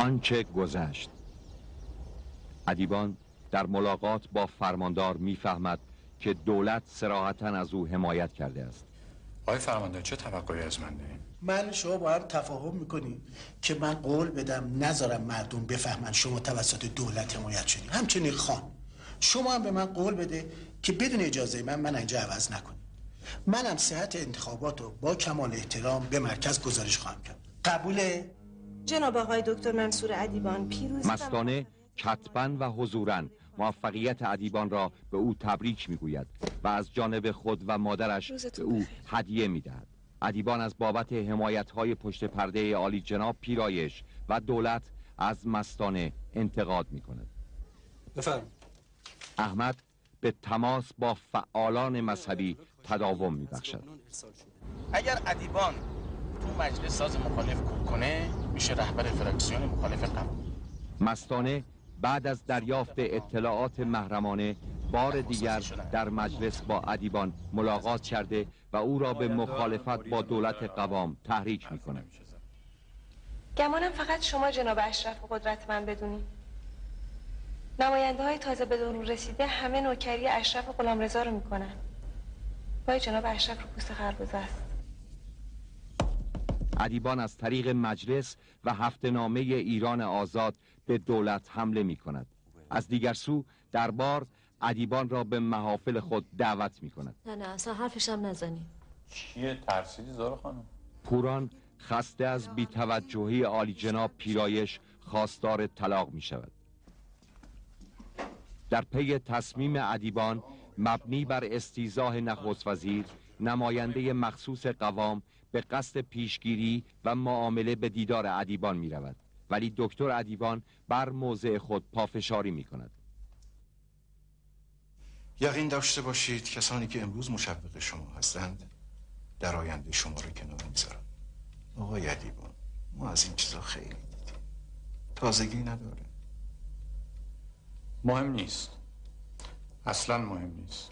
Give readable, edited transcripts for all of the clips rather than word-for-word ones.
آنچه گذشت. ادیبان در ملاقات با فرماندار میفهمد که دولت صراحتاً از او حمایت کرده است. آقای فرماندار چه توقعی از من دارین؟ من شما با هم تفاهم میکنیم که من قول بدم نذارم مردم بفهمن شما توسط دولت حمایت شدی. همچنین خان شما هم به من قول بده که بدون اجازه من اینجا عوض نکنی. منم صحت انتخابات رو با کمال احترام به مرکز گزارش خواهم کرد. قبوله؟ جناب آقای دکتر منصور ادیبان پیروزی مستانه کتباً و حضوراً موفقیت ادیبان را به او تبریک میگوید و از جانب خود و مادرش به او هدیه میدهد. ادیبان از بابت حمایت‌های پشت پرده عالی جناب پیرایش و دولت از مستانه انتقاد میکند. بفرمایید. احمد به تماس با فعالان مذهبی تداوم میبخشد. اگر ادیبان تو مجلس ساز مخالف کوک کنه میشه رهبر فراکسیون مخالف قوم. مستانه بعد از دریافت اطلاعات محرمانه بار دیگر در مجلس با ادیبان ملاقات کرده و او را به مخالفت با دولت قوام تحریک می‌کند. گمانم فقط شما جناب اشرف و قدرتمند بدونید. نماینده های تازه به دورون رسیده همه نوکری اشرف و غلامرضا رو میکنن. پای جناب اشرف رو پوست خربزه است. ادیبان از طریق مجلس و هفته‌نامه ایران آزاد به دولت حمله می کند. از دیگر سو دربار ادیبان را به محافل خود دعوت می کند. نه اصلا حرفش هم نزنی. چیه ترسیدی زارا خانم؟ پوران خسته از بی‌توجهی عالی جناب پیرایش خواستار طلاق می شود. در پی تصمیم ادیبان مبنی بر استیضاح نخست وزیر، نماینده مخصوص قوام به قصد پیشگیری و معامله به دیدار ادیبان می رود، ولی دکتر ادیبان بر موضع خود پافشاری می کند. یقین داشته باشید کسانی که امروز مشوق شما هستند در آینده شما رو کنار میذارن. آقای ادیبان ما از این چیزا خیلی دیدیم، تازگی نداره. مهم نیست، اصلا مهم نیست.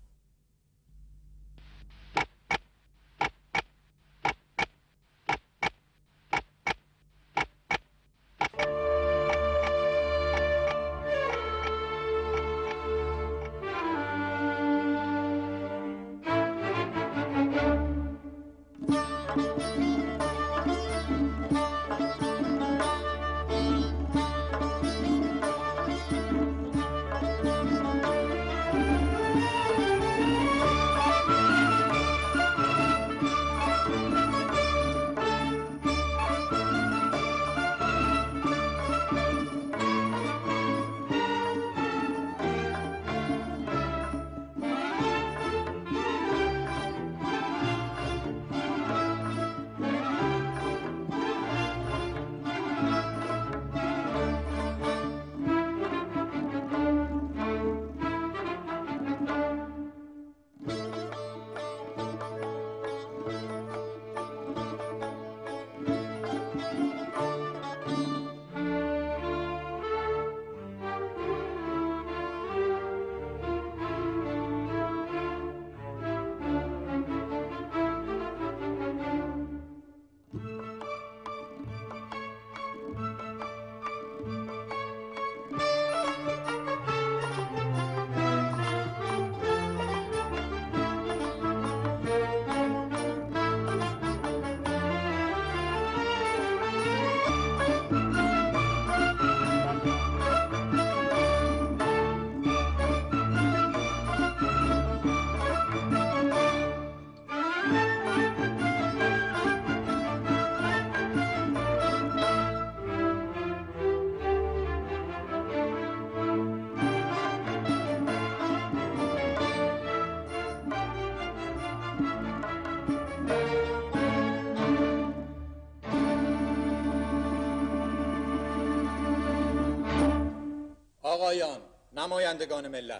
آقایان نمایندگان ملت،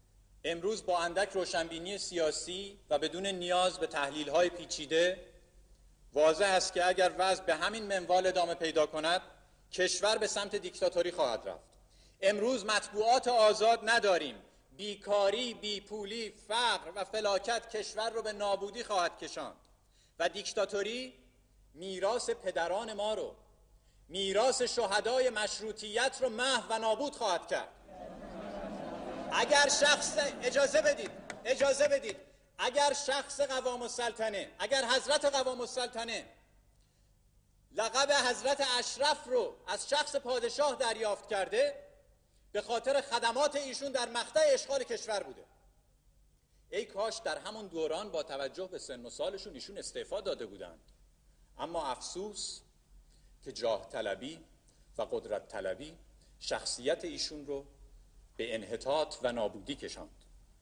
امروز با اندک روشنبینی سیاسی و بدون نیاز به تحلیل‌های پیچیده واضح است که اگر وضع به همین منوال ادامه پیدا کند کشور به سمت دیکتاتوری خواهد رفت. امروز مطبوعات آزاد نداریم. بیکاری، بیپولی، فقر و فلاکت کشور رو به نابودی خواهد کشاند و دیکتاتوری میراث پدران ما رو، میراث شهدای مشروطیت رو محو و نابود خواهد کرد. اگر شخص اجازه بدید اگر شخص قوام السلطنه، اگر حضرت قوام السلطنه لقب حضرت اشرف رو از شخص پادشاه دریافت کرده، به خاطر خدمات ایشون در مقطع اشغال کشور بوده. ای کاش در همون دوران با توجه به سن و سالشون ایشون استعفا داده بودند. اما افسوس که جاه طلبی و قدرت طلبی شخصیت ایشون رو به انحطاط و نابودی کشاند.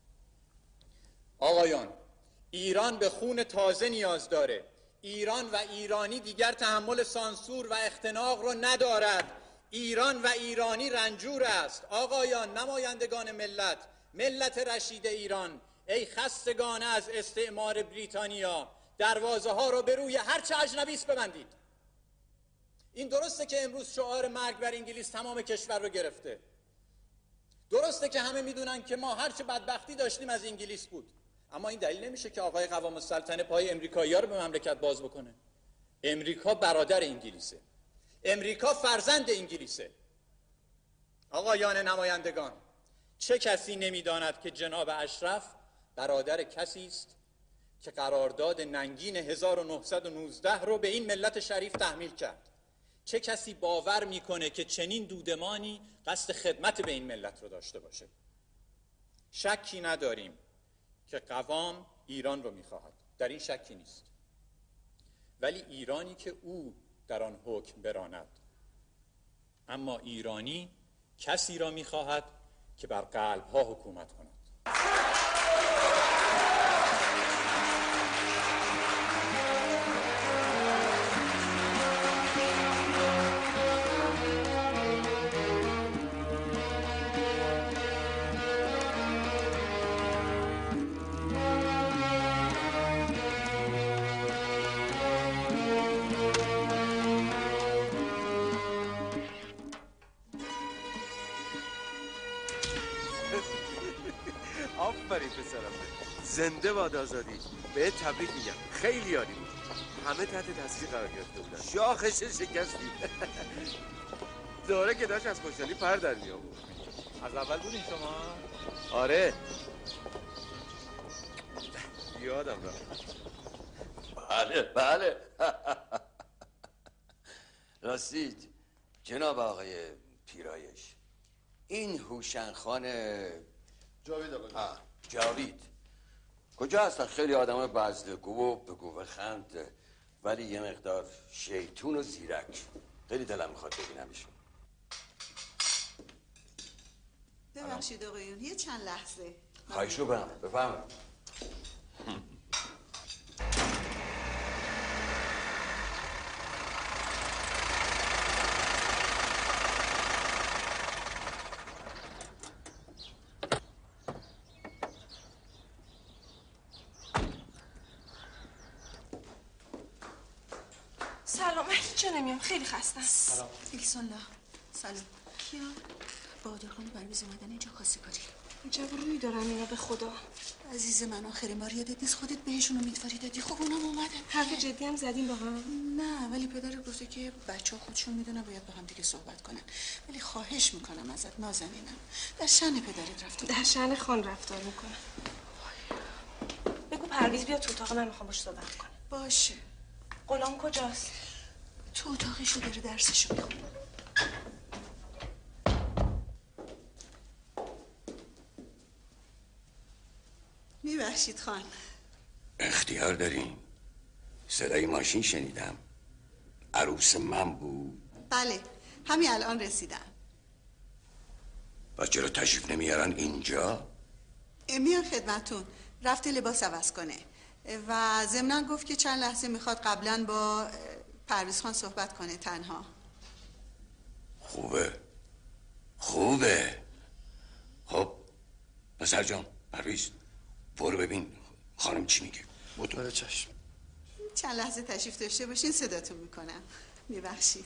آقایان، ایران به خون تازه نیاز داره. ایران و ایرانی دیگر تحمل سانسور و اختناق رو ندارد. ایران و ایرانی رنجور است. آقایان، نمایندگان ملت رشید ایران، ای خستگان از استعمار بریتانیا، دروازه ها رو به روی هرچه اجنبی است ببندید. این درسته که امروز شعار مرگ بر انگلیس تمام کشور رو گرفته. درسته که همه میدونن که ما هرچه بدبختی داشتیم از انگلیس بود. اما این دلیل نمیشه که آقای قوام السلطنه پای امریکایی‌ها رو به مملکت باز بکنه. امریکا برادر انگلیسه. امریکا فرزند انگلیسه. آقایان نمایندگان، چه کسی نمیداند که جناب اشرف برادر کسی است که قرارداد ننگین 1919 رو به این ملت شریف تحمیل کرد؟ چه کسی باور میکنه که چنین دودمانی قصد خدمت به این ملت رو داشته باشه؟ شکی نداریم که قوام ایران رو میخواهد، در این شکی نیست. ولی ایرانی که او در آن حکم براند. اما ایرانی کسی را میخواهد که بر قلب‌ها حکومت کند. آفرین پسرم، زنده باد آزادی. به تبریک میگم، خیلی عالی بود. همه تحت تاثیر قرار گرفته بودن، شاخش شکستی. دوره که داشت از خوشحالی پر در می آورد. از اول بودین شما؟ آره، یادم رفت. بله راستید جناب آقای پیرایش، این هوشنگ خان جاوید آقا جاوید کجا هستن؟ خیلی آدم بزدگو و بگو خند، ولی یه مقدار شیطون و زیرک. خیلی دلم میخواد ببینمشون. ببخشید آقایون، یه چند لحظه. خواهش رو بفرمایید. سلام، من هیچ جا نمیام، خیلی خستم. سلام. ایلسون سلام. کیا؟ بادرخان و پرویز اومدن اینجا کاسه کاری. اینجا روی دارم اینا، به خدا. عزیز من، آخرین بار یادت نیست خودت بهشون امیدواری دادی؟ خب اونم اومدن. حرف جدی هم زدیم با هم؟ نه، ولی پدر گفته که بچه‌ها خودشون میدونن باید با هم دیگه صحبت کنن. ولی خواهش میکنم ازت نازنینم، در شأن پدرت رفتار. در شأن خان رفتار میکنم. بگو پرویز بیا تو اتاق، من میخوام باش صحبت کنم. باشه. غلام کجاست؟ تو اتاقشو داره درسشو میخونه. میبخشید خان. اختیار دارین. صدای ماشین شنیدم. عروس من بود؟ بله، همین الان رسیدم. بس چرا تشریف نمیارن اینجا؟ میان خدمتون. رفته لباس عوض کنه و ضمناً گفت که چند لحظه میخواد قبلاً با پرویز خان صحبت کنه تنها. خوبه. خب پسر جان، پرویز برو ببین خانم چی میگه. بله چشم. چند لحظه تشریف داشته باشین، صداتون میکنم. میبخشید.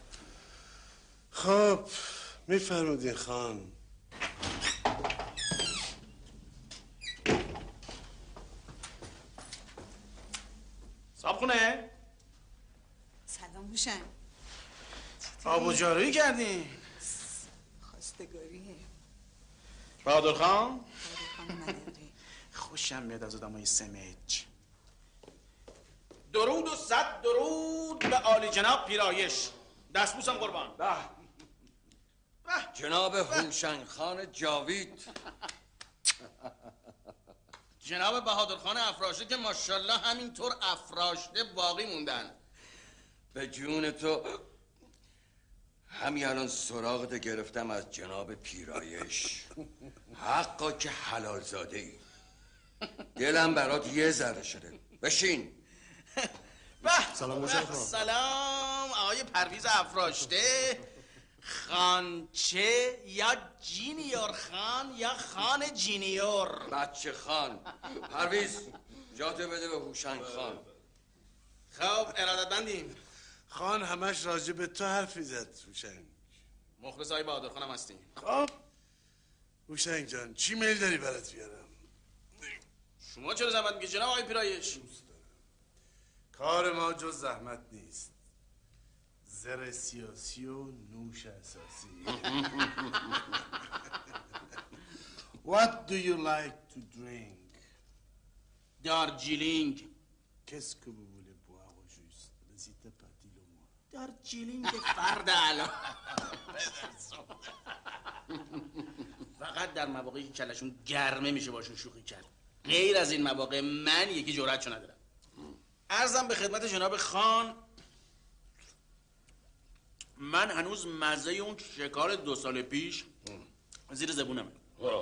خب میفرمودین خان. هوشنگ آب و جارویی کردیم. خواستگاریه. بهادر خان خوشم میاد از آدمای سمج. درود و صد درود به عالی جناب پیرایش. دستبوسم قربان. جناب هوشنگ خان جاوید. جناب بهادر خان افراشته که ماشاءالله همینطور افراشته باقی موندن. به جون تو همین الان سراغت گرفتم از جناب پیرایش. حقا که حلال زاده ای. دلم برات یه ذره شده. بشین. سلام هوشنگ خان. سلام آقای پرویز افراشته. خانچه یا جینیور خان یا خان جینیور؟ بچه خان. پرویز جاتو بده به هوشنگ خان. خب ارادتمندیم. خان همش راجع به تو حرفی زد هوشنگ. مخلص های بهادر خانم هستیم. خب هوشنگ جان چی میل داری برات بیارم؟ شما چرا زحمت میگی جناب آقای پیرایش؟ کار ما جز زحمت نیست. زر سیاسی و نوش اساسی. What do you like to drink? دارجیلینگ. Qu'est-ce que vous voulez boire au juste? N'hésitez pas, dis-le-moi. دارجیلینگ فرد الان. فقط در مواقعی که کلشون گرمه میشه باشون شوخی کرد. غیر از این مواقع من یکی جرأتشو ندارم. عرضم به خدمت جناب خان من هنوز مزه اون شکار 2 سال پیش زیر زبونمه.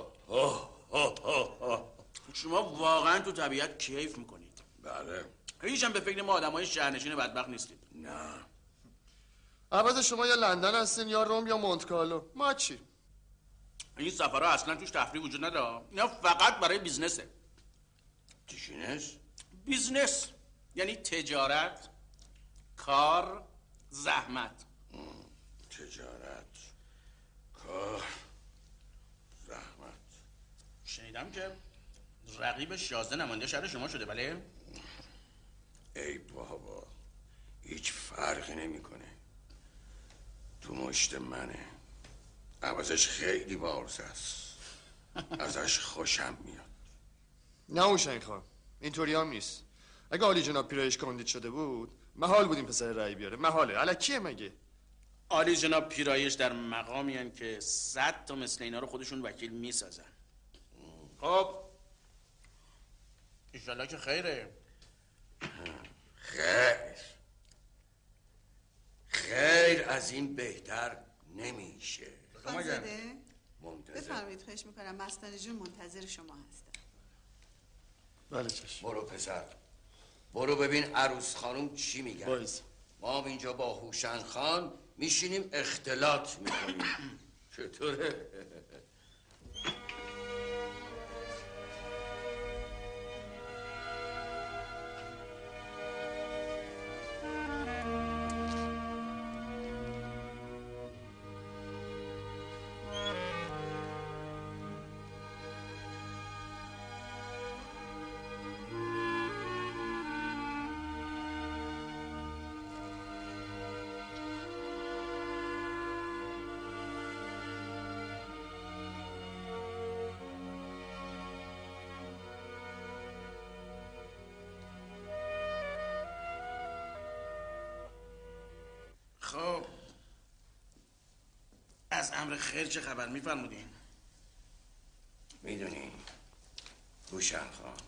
شما واقعا تو طبیعت کیف میکنید. بله. هیچ هم به فکر ما آدمای شهرنشین بدبخت نیستید. نه. البته شما یا لندن هستین یا روم یا مونتکارلو. ما چی؟ این سفرها اصلا توش تفریح وجود نداره. اینا فقط برای بیزنسه. بیزنس؟ بیزنس یعنی تجارت، کار، زحمت. تجارت، کار، زحمت. شنیدم که رقیب 16 نماینده شهر شما شده بله؟ ای بابا هیچ فرقی نمیکنه. تو مشت منه. عوضش خیلی بارز است. ازش خوشم میاد. نه هوشنگ خان اینطوری هم نیست. اگه عالی جناب پیرایش کاندید شده بود محال بود این پسر رأی بیاره. محاله. الکیه مگه؟ عالی جناب پیرایش در مقامی هن که 100 تا مثل اینا رو خودشون وکیل میسازن. خب انشالله که خیره. خیر از این بهتر نمیشه. خانزاده منتظر. بفرمایید خواهش میکنم. مستانه جون منتظر شما هستن. بله چشم. برو پسر برو ببین عروس خانم چی میگن. بایز. ما اینجا با هوشنگ خان میشینیم اختلاط میکنیم. چطوره؟ خب از امر خیر چه خبر میفرمودین؟ میدونی هوشنگ خان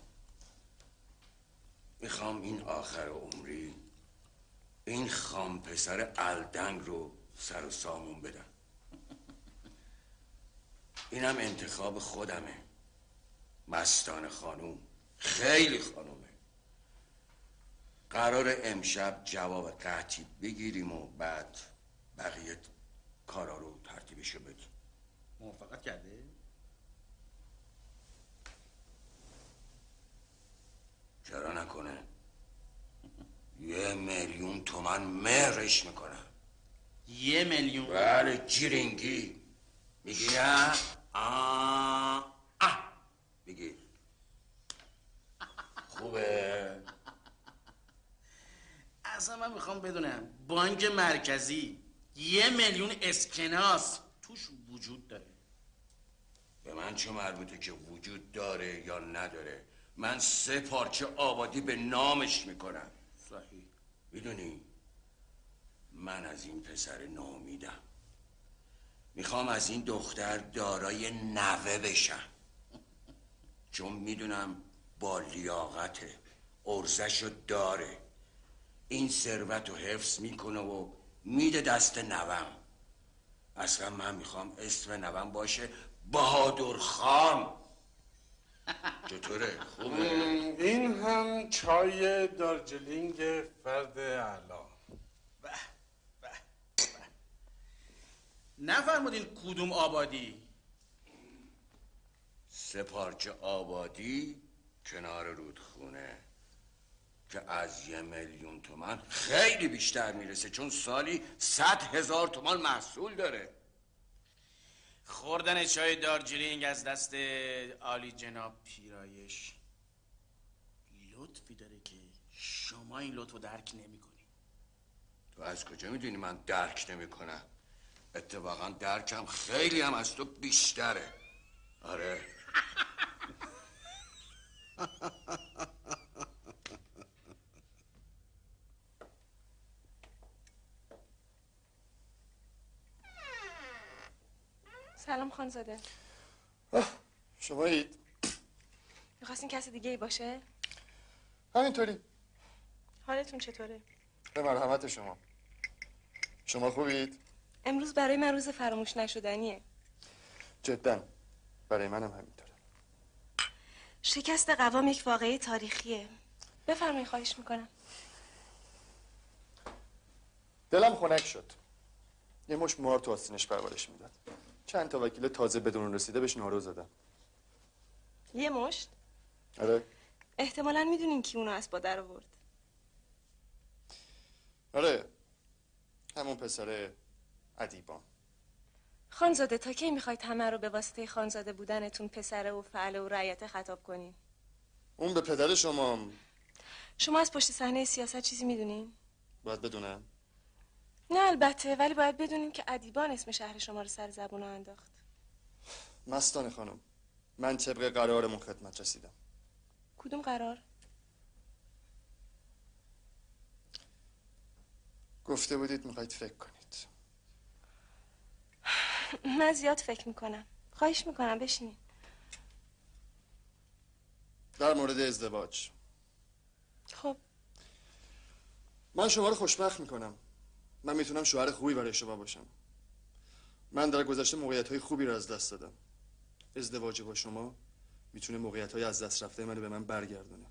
میخوام این آخر عمری این خام پسر الدنگ رو سر و سامون بدم. اینم انتخاب خودمه. مستانه خانوم خیلی خانومه. قرار امشب جواب قطعی بگیریم و بعد بقیه کارا رو ترتیبشو بدیم. موافقت کرده؟ چرا نکنه؟ 1,000,000 تومن مهرش میکنم. 1,000,000؟ بله جیرینگی. میگی نه؟ بگیر. خوبه؟ اصلا من میخوام بدونم بانک مرکزی 1 میلیون اسکناس توش وجود داره. به من چه مربوطه که وجود داره یا نداره؟ من 3 پارچه آبادی به نامش میکنم. صحیح. میدونی من از این پسر ناامیدم. میخوام از این دختر دارای نوه بشم، چون میدونم با لیاقته، ارزشو داره، این ثروت رو حفظ میکنه و میده دست نوم. اصلا من میخوام اسم نوم باشه بهادر خان. چطوره؟ خوبه؟ این هم چای دارجلینگ فرد اعلی. نفرمودین کدوم آبادی؟ 3 پارچه آبادی کنار رودخونه که از 1 میلیون تومان خیلی بیشتر میرسه، چون سالی 100,000 تومان محصول داره. خوردن چای دارجلینگ از دست عالی جناب پیرایش لطفی داره که شما این لطف رو درک نمی کنی. تو از کجا میدونی من درک نمی کنم؟ اتفاقا درکم خیلی هم از تو بیشتره. آره. سلام خانزاده. شمایید؟ میخواستین کسی دیگه ای باشه؟ همینطوری. حالتون چطوره؟ به مرحمت شما. شما خوبید؟ امروز برای من روز فراموش نشدنیه. جدا برای منم همینطوره. شکست قوام یک واقعه تاریخیه. بفرمایید، خواهش میکنم. دلم خنک شد. یه مش مار تو آستینش پرورش میداد. چند تا وکیل تازه بدون رسیده بهش نارو زدن. یه مشت؟ آره. احتمالاً میدونین کی اونو از با در آورد. آره. همون پسر ادیبان. خانزاده، تا کی میخواید همه رو به واسطه خانزاده بودنتون پسره و فعله و رعیت خطاب کنین؟ اون به پدر شما. شما از پشت صحنه سیاست چیزی میدونین؟ باید بدونم. نه البته، ولی باید بدونین که ادیبان اسم شهر شما رو سر زبون انداخت. مستانه خانم، من طبق قرارمون خدمت رسیدم. کدوم قرار؟ گفته بودید میخواید فکر کنید. من زیاد فکر میکنم. خواهش میکنم بشینین. در مورد ازدواج. خب من شما رو خوشبخت میکنم. من میتونم شوهر خوبی برای شما باشم. من در گذشته موقعیت‌های خوبی رو از دست دادم. ازدواج با شما میتونه موقعیت‌های از دست رفته منو به من برگردونه.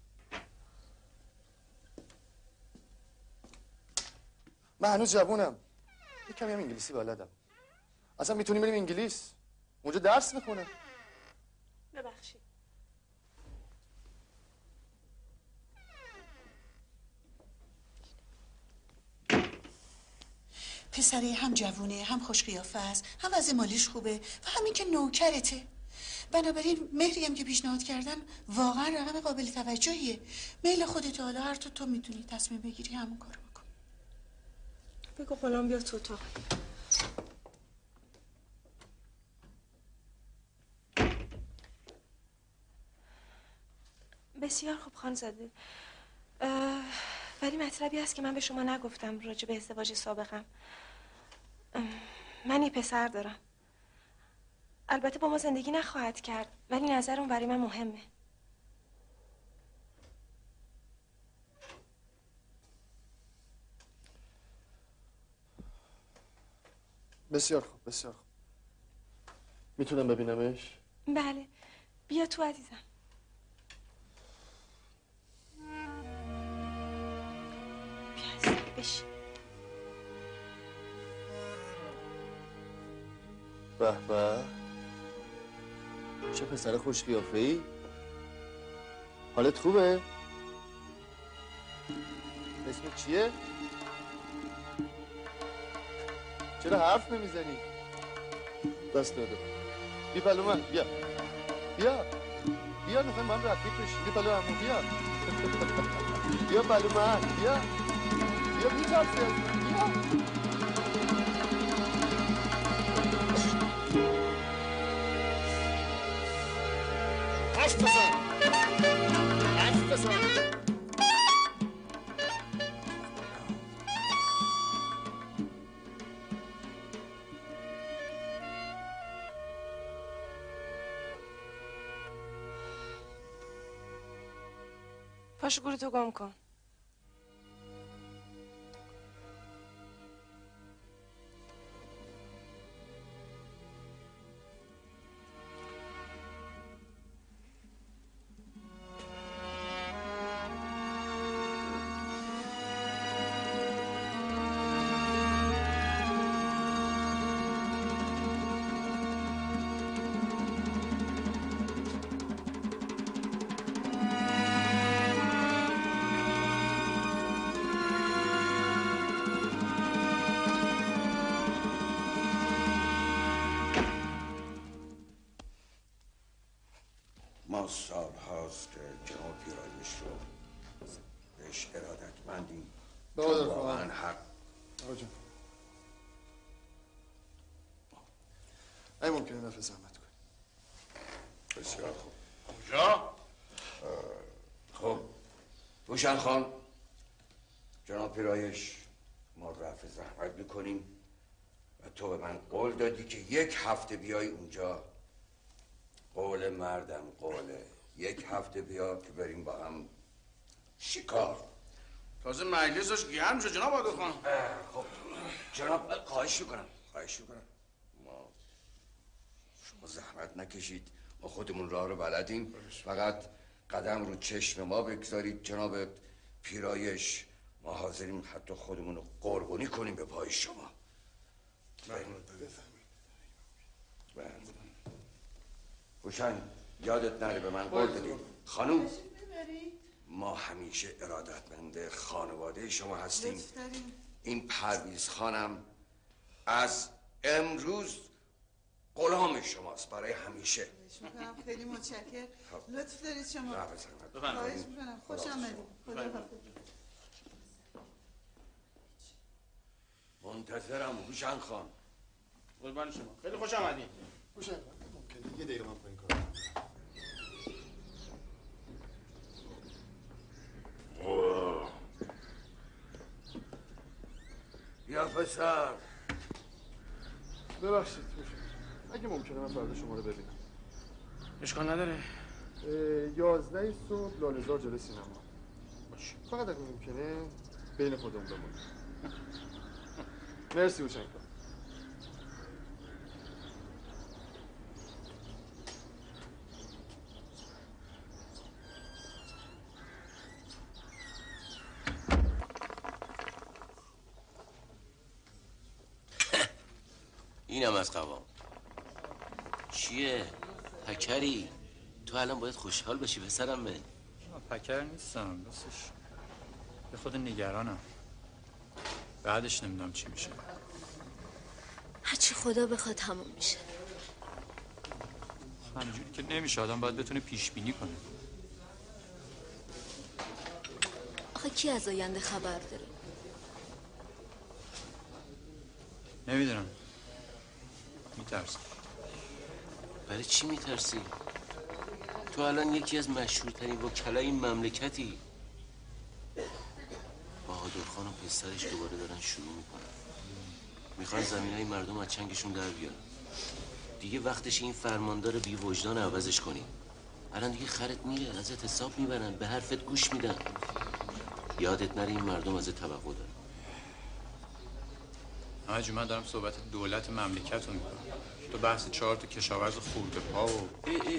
من هنوز جوونم. یک کمی هم انگلیسی بلدم. اصلا میتونیم بریم انگلیس. اونجا درس میخونم. ببخشید. پسره هم جوونه، هم خوش قیافه است، هم وضع مالیش خوبه و همین که نوکرته. بنابراین مهری هم که پیشنهاد کردن واقعا رقم قابل توجهیه. میل خودت، حالا هر تو میتونی تصمیم بگیری همون کارو بکن. بگو غلام بیا تو اتاق. بسیار خوب خانزاده. ولی مطلبی هست که من به شما نگفتم راجع به ازدواج سابقم. من یه پسر دارم. البته با ما زندگی نخواهد کرد، ولی نظر اون برای من مهمه. بسیار خوب، بسیار خوب. میتونم ببینمش؟ بله، بیا تو عزیزم. بیا عزیزم بشین. به به، چه پسر خوش قیافه‌ای. حالت خوبه؟ اسمت چیه؟ چرا حرف نمیزنی؟ دست داده. بیا پلو من، بیا بیا بیا، میخوایم با هم رفیق بشیم. بیا پلو همون، بیا بیا پلو من، بیا بیا، میترسی از من، بیا حرف بزن حرف بزن پاشو گورتو گم کن. ما سال هاست که جناب پیرایش رو بهش ارادتمندیم. واقعا حق. ای ممکنه نفع زحمت کنی؟ بسیار خوب. کجا؟ خب روشن خان، جناب پیرایش، ما رفع زحمت میکنیم و تو به من قول دادی که 1 هفته بیای اونجا. قول مردم قوله. 1 هفته بیا که بریم با هم شکار. تازه مجلسش گرم شد جناب عادل خان. خب جناب خواهش میکنم شما زحمت نکشید، ما خودمون راه رو بلدیم. فقط قدم رو چشم ما بگذارید جناب پیرایش. ما حاضریم حتی خودمون رو قربانی کنیم به پای شما. روشن، یادت نره به من قول دادی. خانوم، ما همیشه ارادتمند خانواده شما هستیم. این پرویز خانم از امروز غلام شماست برای همیشه. خیلی متشکرم. لطف دارید شما. خواهش میکنم. خوش آمدید. منتظرم هوشنگ خان. قربان شما. خیلی خوش آمدید. هوشنگ خان ممکنه 1 دقیقه من پایین کار یا پسر. ببخشید هوشنگ، اگه ممکنه من فردا شما رو ببینم. اشکال نداره. 11 صبح لاله‌زار جلوی سینما. باشه. فقط اگه ممکنه بین خودمون بمونیم. مرسی هوشنگ خان. اینم از قوام. چیه؟ پکری؟ تو الان باید خوشحال بشی پسرم. من پکر نیستم، راستش به خود نگرانم. بعدش نمیدونم چی میشه. هرچی خدا بخواد تموم میشه. همینجوری که نمیشه، آدم باید بتونه پیش بینی کنه. آخه کی از آینده خبر داره؟ نمیدونم. میترسم. برای چی میترسی؟ تو الان یکی از مشهورترین وکلای این مملکتی. بهادر خان و پسرش دوباره دارن شروع میکنن. میخوان زمینای مردم از چنگشون در بیارن. دیگه وقتش این فرماندار بی وجدان عوضش کنی. الان دیگه خرت میره، ازت حساب میبرن، به حرفت گوش میدن. یادت نره این مردم ازت توقع دارن. آجی من دارم صحبت دولت مملکت رو میکنم. تو بحث 4 تا کشاورز خورده پا و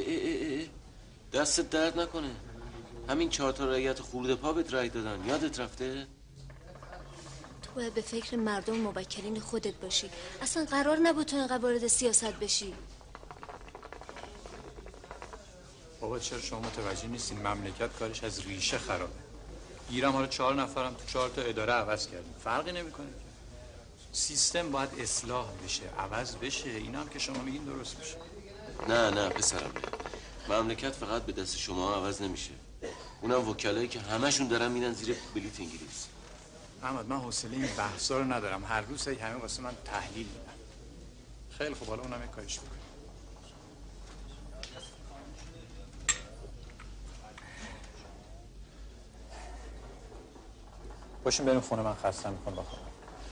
دستت درد نکنه. همین 4 تا رعیت خورده پا بهت رای دادن. یادت رفته؟ تو باید به فکر مردم موکلین خودت باشی. اصلا قرار نبود تو اینقدر وارد سیاست بشی. بابا چرا شما متوجه نیستین؟ مملکت کارش از ریشه خرابه. گیرم حالا 4 نفرم تو 4 تا اداره عوض کردیم. فرقی نمیکنه. سیستم باید اصلاح بشه، عوض بشه. اینا هم که شما میگین درست میشه. نه پسرم، مملکت فقط به دست شما عوض نمیشه. اونم وکلایی که همشون دارن میدن زیر بلیت انگلیس. احمد من حوصله این بحثا رو ندارم. هر روز همه واسه من تحلیل میدن. خیلی خوب، حالا اونم یک کاریش میکنه. باشیم بریم خونه، من خستم میکنم بخوام.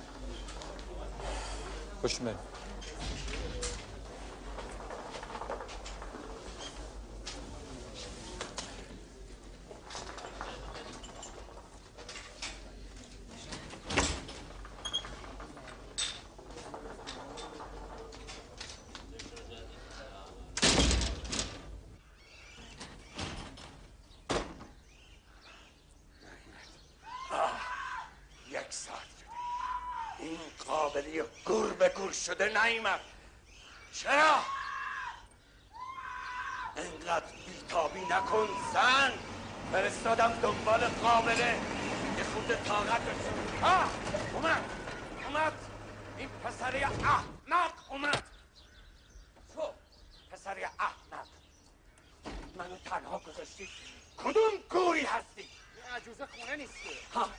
باشیم بریم. شده نیامد. چرا؟ انقدر بیتابی نکن زن. فرستادم دنبال قابله یه خود طاقت داشت. اومد این پسری احمق اومد. تو پسری احمق منو تنها گذاشتی. کدوم گوری هستی؟ یه عجوزه خونه نیستی.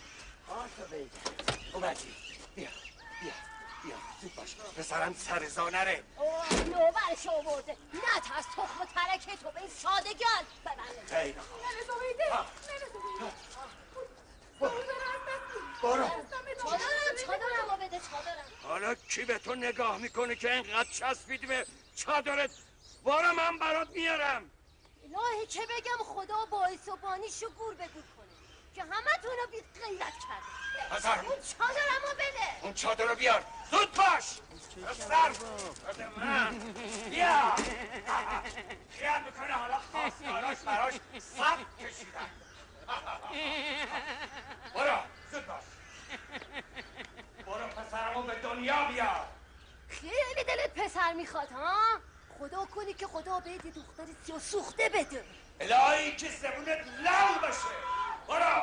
اومدی. بیا زود باش. پسرم سرزا نره. نوبرش آورده. نترس تخم ترکه تو به این سادگان ببنده. خیلی برو. چادرمو بده. حالا کی به تو نگاه میکنه که اینقدر چسبیدی به چادرت؟ برو من برات میارم. الهی چه بگم خدا باعث و بانیشو گور به گور کنه که همه تونو بی غیرت کرده. پسر اون چادرمو بده. اون چادر رو بیار. زود باش. پسر بده من. بیا. خیال میکنه حالا خواستاراش براش صف کشیدن. برو زود باش. برو پسرمو به دنیا بیار. خیلی دلت پسر میخواد ها؟ خدا کنی که خدا بهت یه دختر سیاه سوخته بده. الهی که زبونت لال باشه. برو.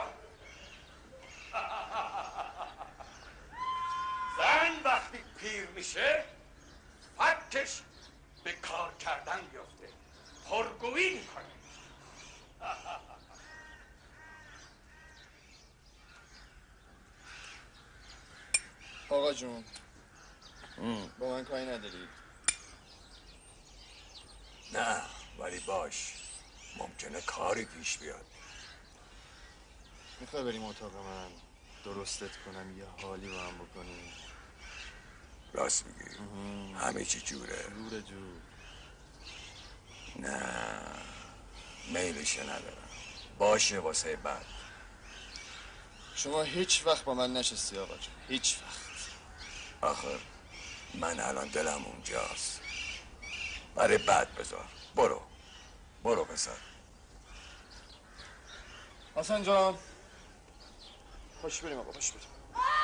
زن وقتی پیر میشه فکش به کار کردن بیفته. پرگویی میکنه. آقا جون با من کاری نداری؟ نه ولی باش، ممکنه کاری پیش بیاد. میخوای بریم اتاق من درستت کنم یه حالی با هم بکنیم؟ راست میگی؟ همه چی جوره؟ جور. نه میلشه ندارم. باشه واسه بعد. شما هیچ وقت با من نشستی آقا جون، هیچ وقت. آخر من الان دلم اونجاست. برای بعد بذار. برو پسر. حسن جان خوش بریم آقا، خوش بریم.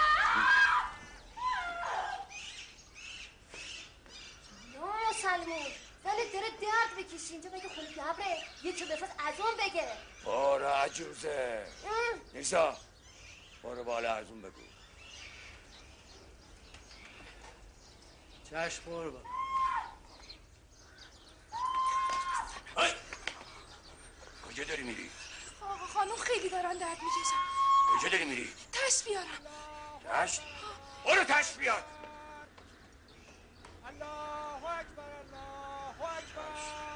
نه سلمون دلت داره درد بکشی اینجا بگه خونه گبره یکی بفرست از اون بگه. برو عجوزه. نیسا برو بالا از اون بگو. چشم قربان. کجا داری میری؟ آقا خانم خیلی دارن درد میکشن. کجا داری میری؟ تشت بیارم. تشت؟ برو تشت بیار. الله اکبر الله اکبر.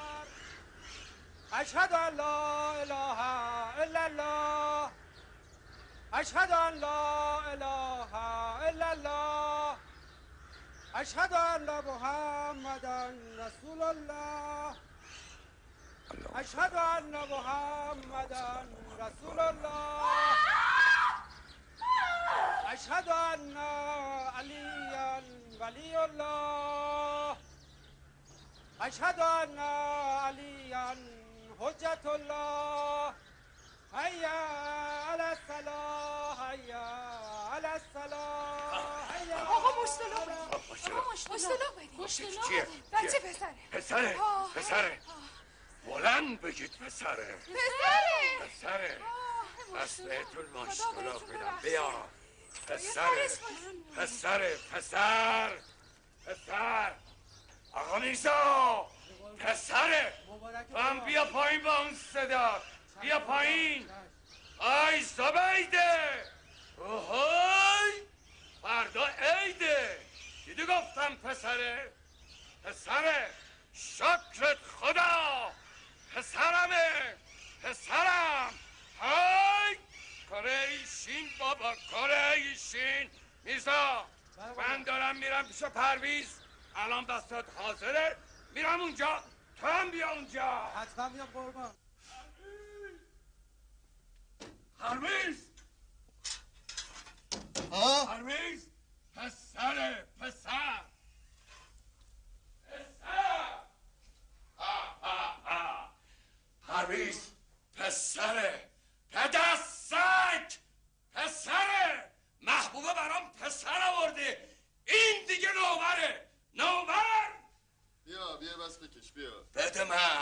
اشهد ان لا اله الا الله. اشهد ان لا اله الا الله. اشهد ان محمدا رسول الله. اشهد ان محمدا رسول الله. اشهد ان علیا ولی الله. اشهد ان علیا حجت الله. حی علی الصلاة حی علی الصلاة. آقا مشتلق بدید. آقا مشتلق بدید. چیه؟ بچه پسره. پسره. بلند بگید پسره. پسره. اصلتون مشتلق بدم. بیا. پسر. آقا میرزا. پسره. تو هم بیا پایین با اون صدا. بیا پایین. آی زبیده. اوهو. فردا عیده. دیدی گفتم پسره؟ پسره شکرت خدا، پسرمه، پسرم. های کره ایشین بابا، کره ایشین. میرزا من دارم میرم پیش پرویز، الان بسات حاضره، میرم اونجا، تو هم بیا اونجا. حتما میام قربان. پرویز پرویز پسره، پسر پرویز پسره، پدر سگ پسره، محبوبه برام پسر آورده، این دیگه نوبره. نوبر بیا بس بکش بیا. بده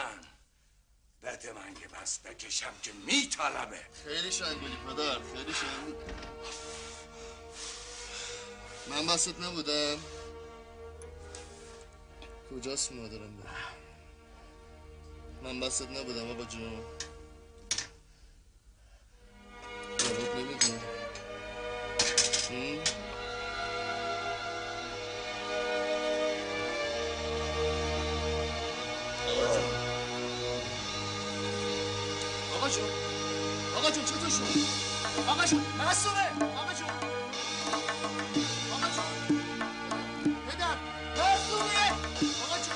من یه بس بکشم که میطلبه. خیلی شنگولی پدر، خیلی شنگولی. من بست نبودم. کجاست مادرم بده؟ من بست نبودم آقا جون. جواب نمیدونم. آقا جون چطور شد؟ آقا جون معصومه. آقا جون پدر معصومه. آقا جون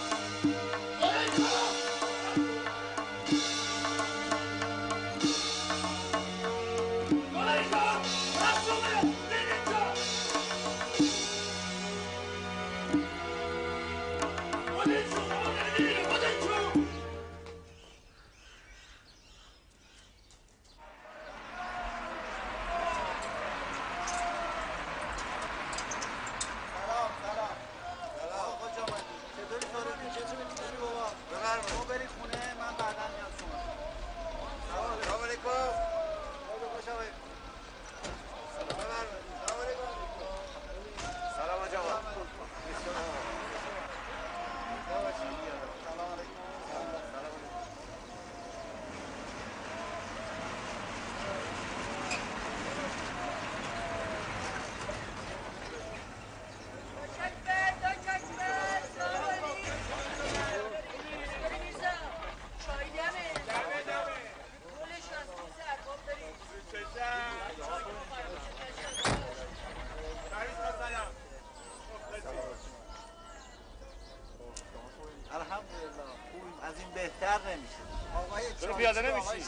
پیاده نمیشی؟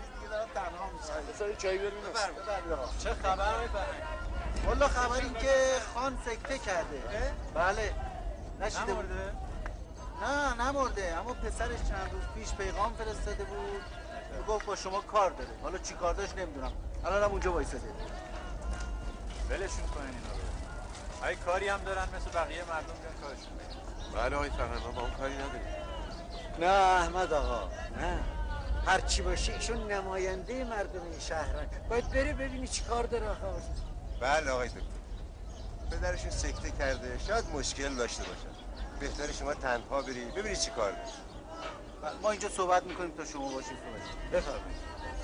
چای بیاریم. چه خبر میبرن؟ والا خبر این که خان سکته کرده. بله. نشیده بود؟ نه نمرده، اما پسرش چند روز پیش پیغام فرستاده بود، گفت با شما کار داره. حالا چی کار داشت نمیدونم، الان هم اونجا وایساده. ولشون کنین اینا رو. ای کاری هم دارن مثل بقیه مردم بیان کارشون بکنن. بله آقای فقر، ما با اون کاری نداریم. نه احمد آقا، نه. هر چی باشه ایشون نماینده مردم این شهرن، باید بری ببینی چی کار داره آخه. بله آقای دکتر، پدرشون سکته کرده، شاید مشکل داشته باشن. بهتره شما تنها بری ببینی چی کار داره. ما اینجا صحبت میکنیم تا شما باشید. بفرمایید.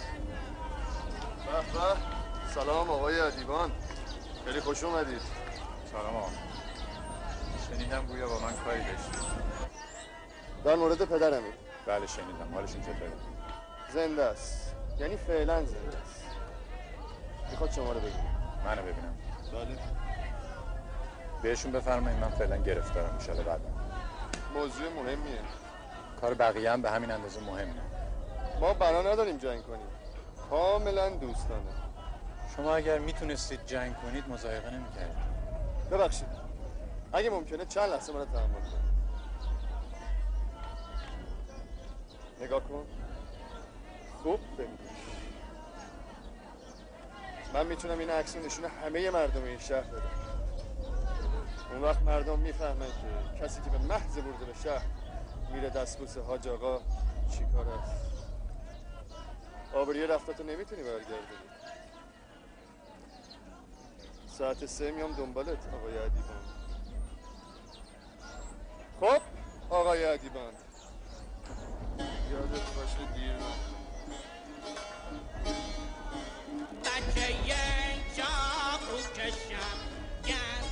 به سلام آقای ادیبان، خیلی خوش اومدید. سلام آقا. شنیدم گویا با من کاری داشتید. در مورد پدرمه. بله شنیدم. حالشون چطوره؟ زنده است، یعنی فعلا زنده است. میخواد شما رو ببینم. منو ببینم؟ بله. بهشون بفرمایید من فعلا گرفتارم، ان شاءالله بعدا. موضوع مهمیه. کار بقیه هم به همین اندازه مهمه. ما بنا نداریم جنگ کنیم، کاملا دوستانه. شما اگر میتونستید جنگ کنید مضایقه نمی‌کردید. ببخشید، اگه ممکنه چند لحظه من رو تحمل کنید. نگاه کن، خوب ببین. من میتونم این عکس رو نشون همه مردم این شهر بدم. اون وقت مردم میفهمن که کسی که به محض ورود به شهر میره دستبوس حاج آقا چی کار است. آبروی رفتتو نمیتونی برگردونی. ساعت 3 میام دنبالت آقای ادیبان. خب آقای ادیبان، یادت باشه دیر بچه شاخو کشم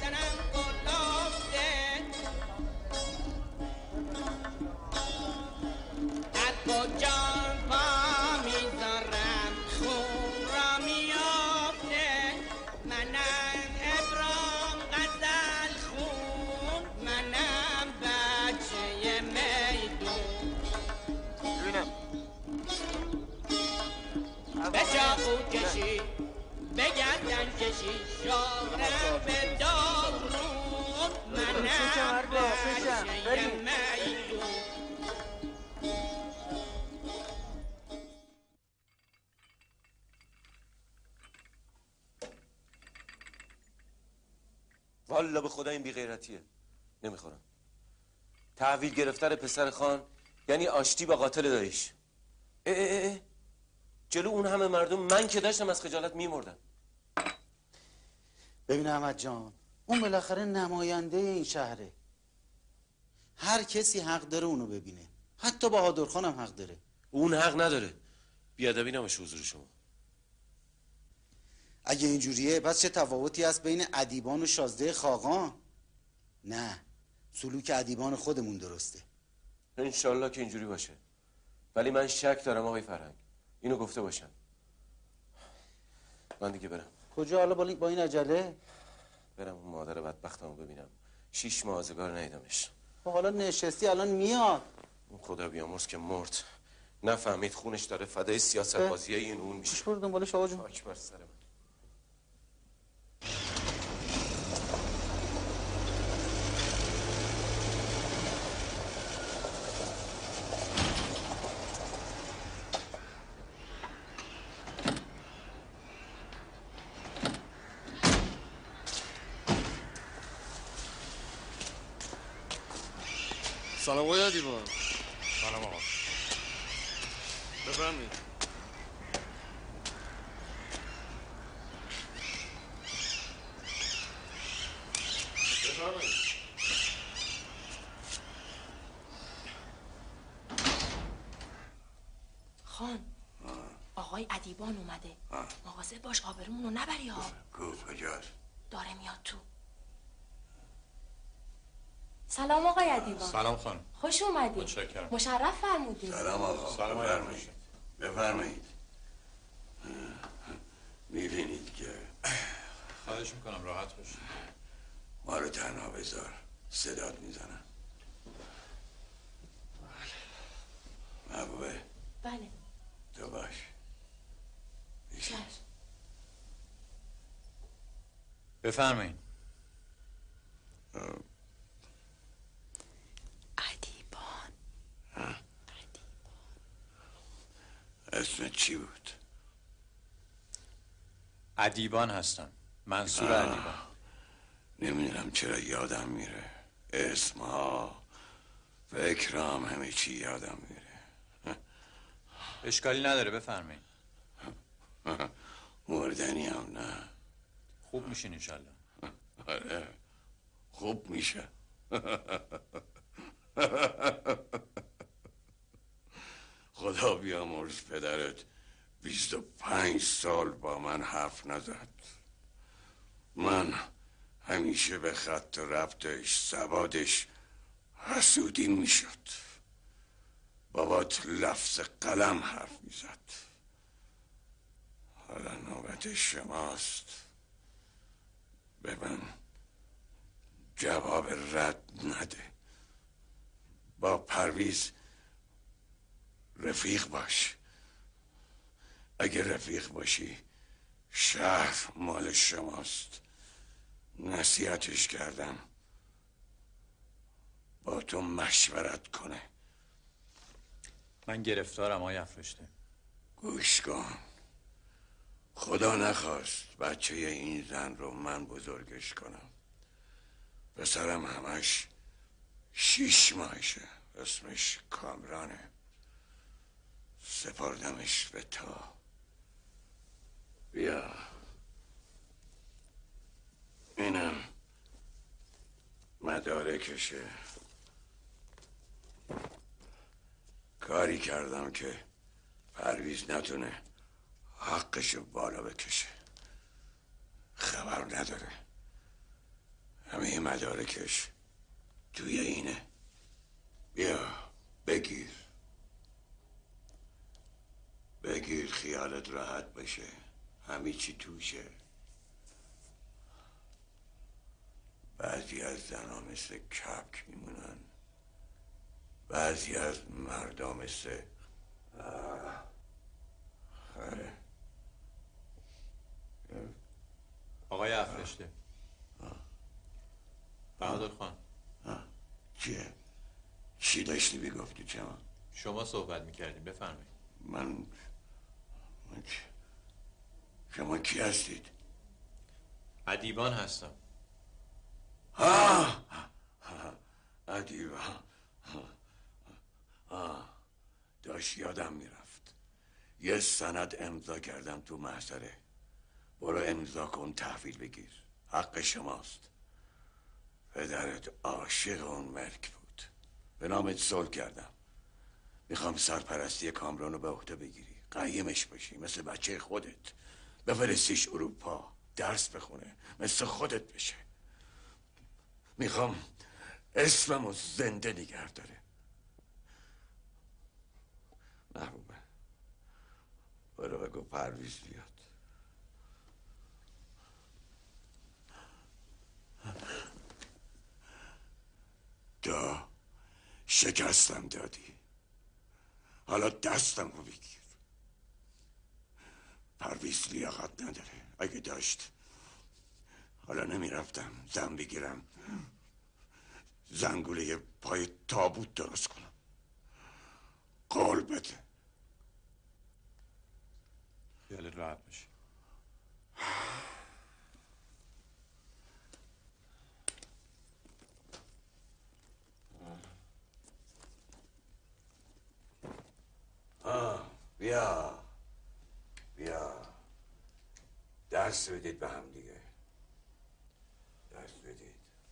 بکشید شارم به دارون منم بچه میدون. والا به خدا این بیغیرتیه. نمیخورم. تحویل گرفتن پسر خان یعنی آشتی با قاتل داییش. جلو اون همه مردم من که داشتم از خجالت میمردم. ببین احمد جان، اون بالاخره نماینده این شهره. هر کسی حق داره اونو ببینه، حتی بهادر خانم حق داره. اون حق نداره. بیادبی نباشه حضور شما. اگه اینجوریه پس چه تفاوتی هست بین ادیبان و شازده خاقان؟ نه، سلوک ادیبان خودمون درسته. انشالله که اینجوری باشه. ولی من شک دارم آقای فرهنگ. اینو گفته باشم. من دیگه برم. کجا حالا با این عجله؟ برم اون مادر بدبختمو ببینم. 6 ماه آزگار ندیدمش. حالا نشستی الان میاد. اون خدا بیامرز که مرد. نفهمید خونش داره فدای سیاست بازیه این اون میشه. برو دنبالش آقا جون. خاک بر سر من. سلام آقای ادیبان. سلام آقا. بفرمایید. خان آقای ادیبان اومده. مواظب باش آبرومونو نبری ها. کجاست؟ داره میاد تو. سلام آقای ادیبان. سلام خانم. خوش اومدید. متشکرم. مشرف فرمودید. سلام آقا. سلام بفرمایید. بفرمایید. میبینید که خواهش میکنم راحت باشید. ما رو تنها بذار. صدات میزنم. محبوبه. بله. تو باش. چشم. بفرمایید. ادیبان. اسمت چی بود؟ ادیبان هستم. منصور ادیبان. نمیدونم چرا یادم میره. اسمها، فکرام، همه چی یادم میره. اشکالی نداره بفرمایید. مردنی هم نه. خوب میشین انشالله. آره خوب میشه. خدا بیامرز پدرت 25 سال با من حرف نزد. من همیشه به خط ربطش سوادش حسودی میشد. بابات لفظ قلم حرف میزد. حالا نوبت شماست. به من جواب رد نده. با پرویز رفیق باش. اگه رفیق باشی شهر مال شماست. نصیحتش کردم با تو مشورت کنه. من گرفتارم آقای افرشته. گوش کن. خدا نخواست بچه این زن رو من بزرگش کنم. پسرم همش 6 ماهشه. اسمش کامرانه. سپردمش به تو. بیا اینم مدارکشه. کاری کردم که پرویز نتونه حقشو بالا بکشه. خبر نداره. همه مدارکش توی اینه. بیا بگیر. بگیر خیالت راحت باشه. همه چی توشه. بعضی از زنها مثل کپک میمونن. بعضی از مردا مثل آقای افرشته. بهادر خان. چیه؟ چی داشتی بگفتی جوان؟ شما صحبت میکردیم، بفرمایید. من شما کی هستید؟ ادیبان هستم. ادیبان. داشت یادم میرفت. یه سند امضا کردم تو محضره. برو امضا کن تحویل بگیر. حق شماست. پدرت عاشق اون ملک بود. به نامت صلح کردم. میخوام سرپرستی کامران رو به عهده بگیری. قیمش باشی مثل بچه خودت. بفرستیش اروپا درس بخونه مثل خودت بشه. میخوام اسممو زنده نگه داره. محبوبه برو بگو پرویز بیاد. شکستم دادی. حالا دستم رو بگیر. پرویز لیاقت نداره. اگه داشت حالا نمیرفتم زن بگیرم زنگوله پای تابوت درست کنم. قول بده. خیالت راحت باشی. بیا دست بدید به هم دیگه. دست بدید.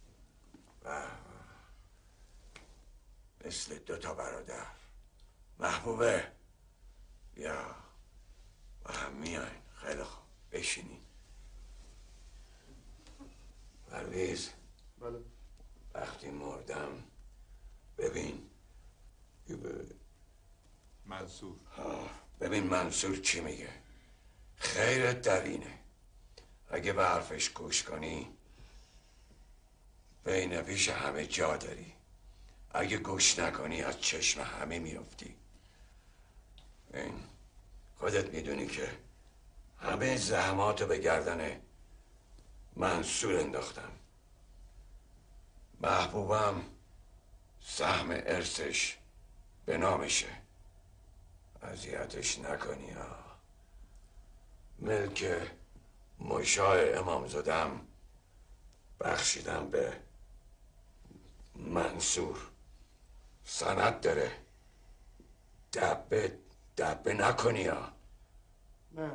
مثل 2 برادر. محبوبه بیا و هم میاین. خیلی خوب بشینین. پرویز. بله. وقتی مردم ببین منصور. ببین منصور چی میگه. خیرت در اینه اگه به حرفش گوش کنی بین پیش همه جا داری. اگه گوش نکنی از چشم همه میافتی. این خودت میدونی که همه زحماتو به گردن منصور انداختم. محبوبم سهم ارثش به نامشه. اذیتش نکنی ها. ملک مشاه امامزادم بخشیدم به منصور. سند داره. دبه نکنی ها. نه.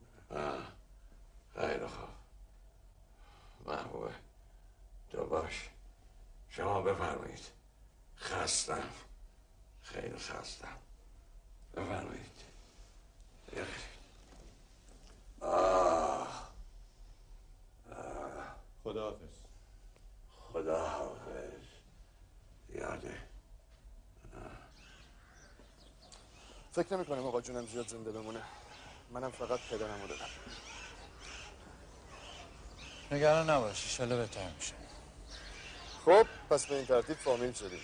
خیلی خوب. محبوبه تو باش. شما بفرمایید. خستم. خیلی خستم. بفرمایید. خداحافظ. خداحافظ. یاده. فکر نمی کنم آقا جونم زیاد زنده بمونه. منم فقط پدرمو دارم. نگران نباش، انشالله بهتر میشه. خب پس به این ترتیب فامیل شدیم.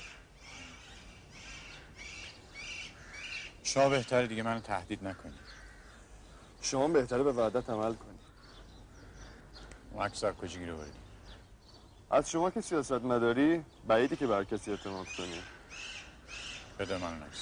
شما بهتره دیگه منو تهدید نکنی. شما بهتره به وعدت عمل کنی. اون عکس از کجا گیر آوردی؟ از شما که سیاست مداری بعیدی که بر کسی اعتماد کنی. بده من عکس.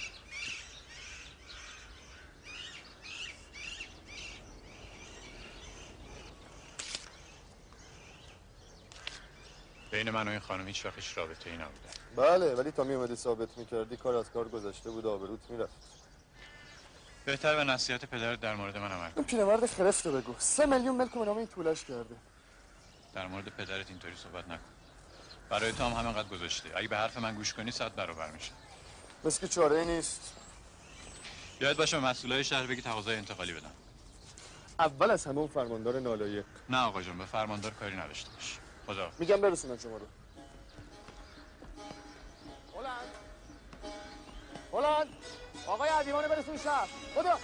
بین من و این خانم هیچ وقتش رابطه ای نبوده. بله ولی تا میومدی ثابت میکردی کار از کار گذشته بود. آبروت میرفت. بهتر به نصیحت پدرت در مورد من عمل کن. اون پیرمرد خرفته بگو 3 میلیون ملک به نام این طولش کرده. در مورد پدرت اینطوری صحبت نکن. برای تو هم همینقدر گذاشته. اگه به حرف من گوش کنی 100 برابر میشه. بس که چاره ای نیست. یاد باشه به مسئولای شهر بگی تقاضای انتقالی بدن. اول از همه اون فرماندار نالایق. نه آقا جان، به فرماندار کاری نداشته باش. خدا. میگم برسونم شما رو. هلند آقای ادیبانو برسون شهر. خدا.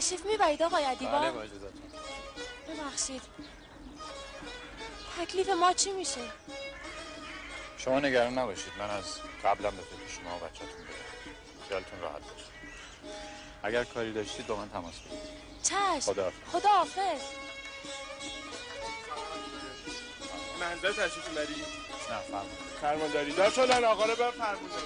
تشریف میبرید آقای ادیبان؟ بله با اجازهتون. ببخشید تکلیف ما چی میشه؟ شما نگران نباشید، من از قبلم به فکر شما و بچه‌تون بودم. خیالتون راحت باشه. اگر کاری داشتید با من تماس بگیرید. چشم. خداحافظ. منظر تشریف میبری؟ نه فرمانداری دار شدن آقا رو بفرمونید.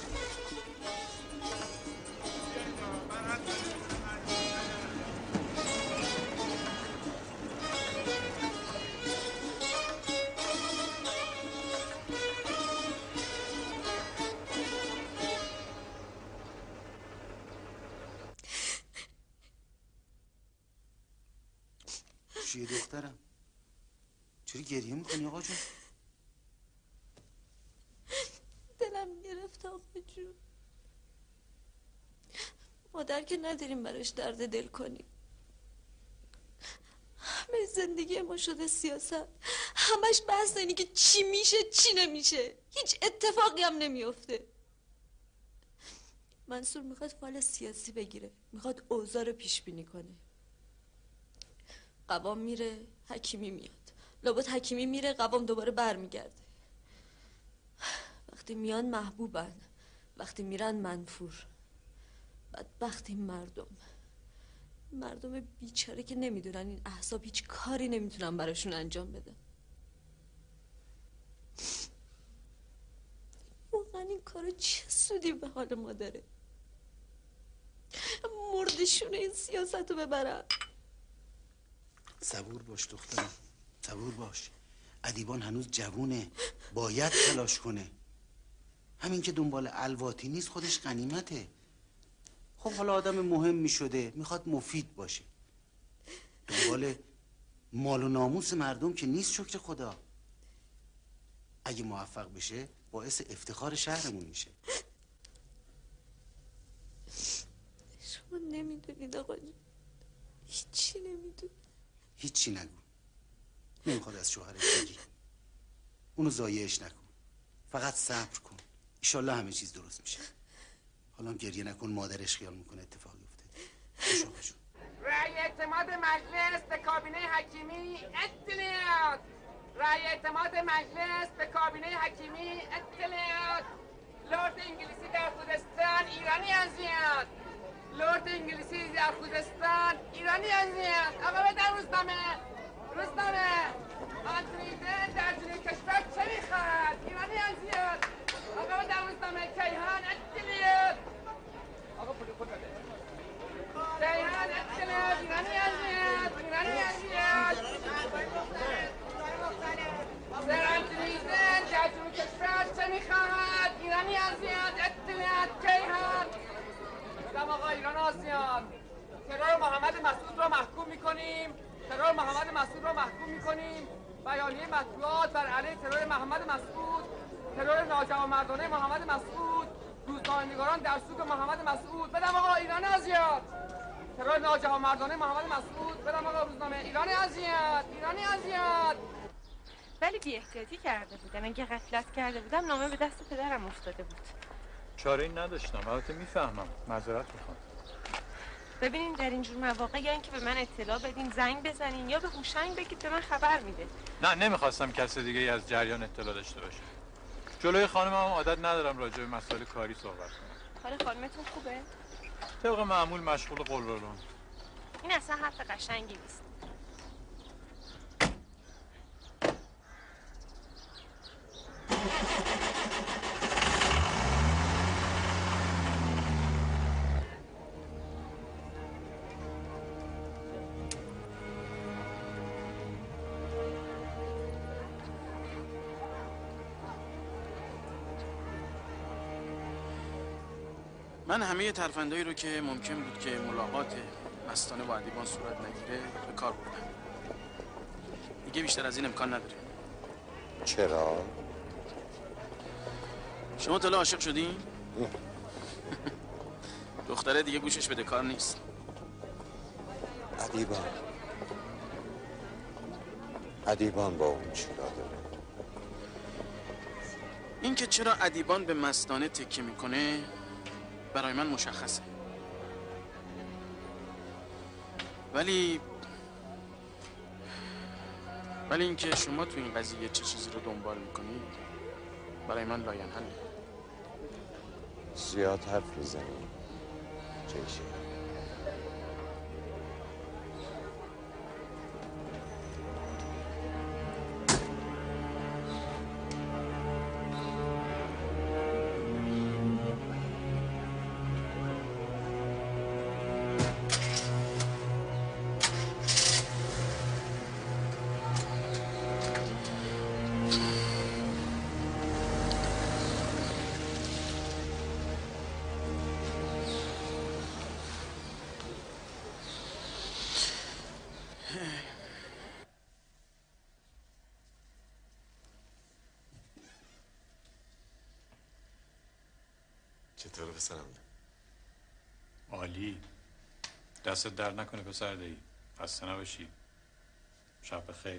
چیه دخترم؟ چرا گریه میکنی آقا جون؟ دلم گرفت آقا جون. مادر که نداریم براش درد دل کنیم. همه زندگی ما شده سیاست، همش بحث اینی که چی میشه چی نمیشه، هیچ اتفاقی هم نمیفته. منصور میخواد فال سیاسی بگیره، میخواد اوضاع رو پیش بینی کنه. قوام میره، حکیمی میاد، لابد حکیمی میره، قوام دوباره برمیگرده. وقتی میان محبوبن، وقتی میرن منفور. بدبخت این مردم بیچاره که نمیدونن این احزاب هیچ کاری نمیتونن براشون انجام بدن. واقعا این کارو چه سودی به حال ما داره؟ مردشون این سیاست رو ببرن. صبور باش دخترم، صبور باش. ادیبان هنوز جوونه، باید تلاش کنه. همین که دنبال الواتی نیست خودش غنیمته. خب حالا آدم مهم می شده، میخواد مفید باشه. دنبال مال و ناموس مردم که نیست، شکر خدا. اگه موفق بشه باعث افتخار شهرمون میشه. شما نمیدونید آقا جون، هیچی نمیدونید. هیچی نگو. نمیخواد از شوهرت بگی. اونو ضایعش نکن. فقط صبر کن. ایشالله همه چیز درست میشه. حالا گریه نکن، مادرش خیال میکنه اتفاقی افتاده. خوش آقا جون. رأی اعتماد مجلس به کابینه حکیمی اطلاعات. رأی اعتماد مجلس به کابینه حکیمی اطلاعات. لرد انگلیسی در خوزستان ایرانی اذیت. لرد انگلیسی در خوزستان ایرانی اذیت. آقا بدن روزنامه آنتریدن در جنوب کشور چه میخواد؟ ایرانی اذیت. آقا بدن روزنامه کیهان اطلاعات. آقا پول بده. کیهان اطلاعات. ایرانی اذیت. سرانتریزن در جنوب کشور چه میخواهد؟ ایرانی اذیت. اطلاعات کیهان. بدم آقا ایران آسیان. ترور محمد مسعود را محکوم میکنیم. بیانیه مطبوعات بر علیه ترور محمد مسعود، ترور ناجوانمردانه محمد مسعود، روزنامه‌نگاران در سوگ محمد مسعود. بدم آقا ایران اذیت. ترور ناجوانمردانه محمد مسعود. بدم آقا روزنامه ایرانی اذیت. ولی بی احتیاطی کرده بودم. اگه غفلت کرده بودم نامه به دست پدرم افتاده بود. چاره این نداشتم. البته میفهمم. معذرت میخوام. ببینین در اینجور مواقع یا اینکه به من اطلاع بدین، زنگ بزنین، یا به هوشنگ بگید به من خبر میده. نه نمیخواستم کسی دیگه از جریان اطلاع داشته باشه. جلوی خانمم عادت ندارم راجع به مسائل کاری صحبت کنم. حال خانمتون خوبه؟ طبق معمول مشغول قلدران. این اصلا حرف قشنگی نیست. من همه ترفندایی رو که ممکن بود که ملاقات مستانه با ادیبان صورت نگیره به کار بردم. دیگه بیشتر از این امکان نداره. چرا؟ شما تا حالا عاشق شدین؟ دختره دیگه گوشش بده کار نیست. ادیبان با اون چی داره؟ این که چرا ادیبان به مستانه تکیه میکنه برای من مشخصه. ولی اینکه شما تو این قضیه چه چیزی رو دنبال میکنید برای من لاینحله. زیاد حرف میزنی چیشه؟ چطوره پسرم؟ عالی. دستت درد نکنه پسر دایی. خسته نباشی. شب بخیر.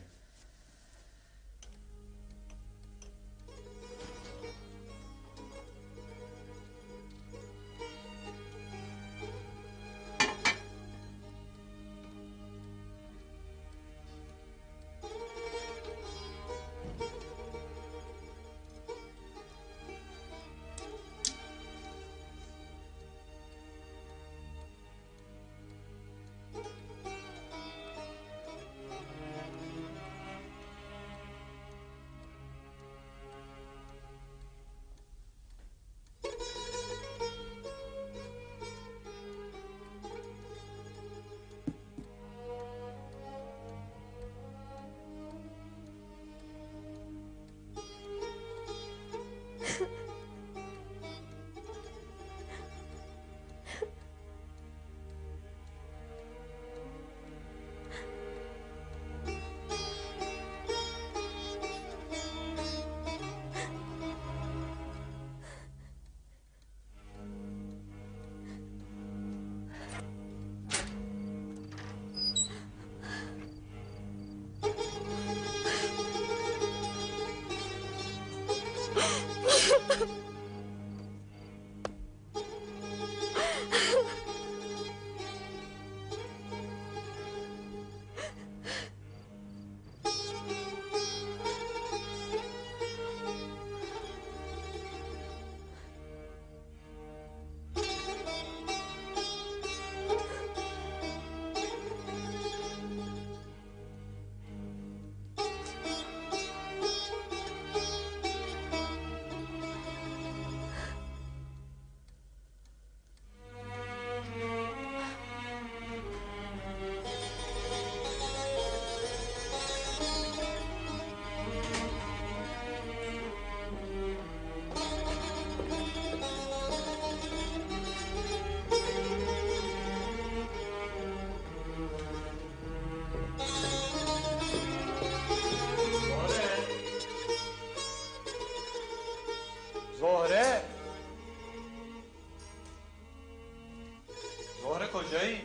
زهره کجایی؟